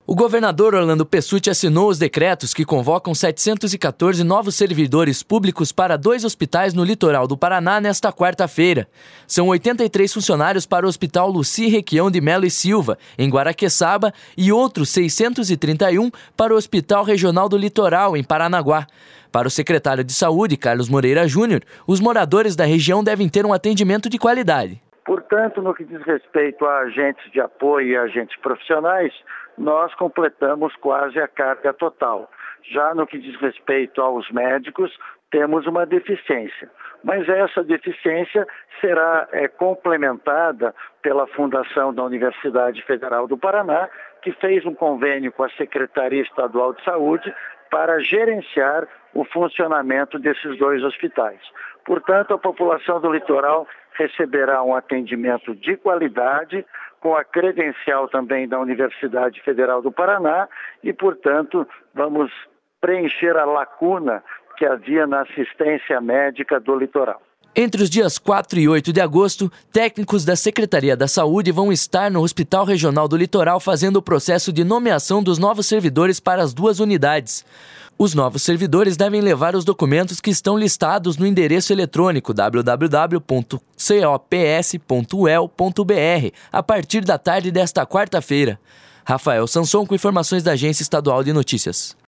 O governador Orlando Pessutti assinou os decretos que convocam 714 novos servidores públicos para 2 hospitais no litoral do Paraná nesta quarta-feira. São 83 funcionários para o Hospital Luci Requião de Melo e Silva, em Guaraqueçaba, e outros 631 para o Hospital Regional do Litoral, em Paranaguá. Para o secretário de Saúde, Carlos Moreira Júnior, os moradores da região devem ter um atendimento de qualidade. Portanto, no que diz respeito a agentes de apoio e agentes profissionais, nós completamos quase a carga total. Já no que diz respeito aos médicos, temos uma deficiência. Mas essa deficiência será complementada pela Fundação da Universidade Federal do Paraná, que fez um convênio com a Secretaria Estadual de Saúde para gerenciar o funcionamento desses 2 hospitais. Portanto, a população do litoral receberá um atendimento de qualidade, com a credencial também da Universidade Federal do Paraná e, portanto, vamos preencher a lacuna que havia na assistência médica do litoral. Entre os dias 4 e 8 de agosto, técnicos da Secretaria da Saúde vão estar no Hospital Regional do Litoral fazendo o processo de nomeação dos novos servidores para as 2 unidades. Os novos servidores devem levar os documentos que estão listados no endereço eletrônico www.cops.uel.br a partir da tarde desta quarta-feira. Rafael Sanson com informações da Agência Estadual de Notícias.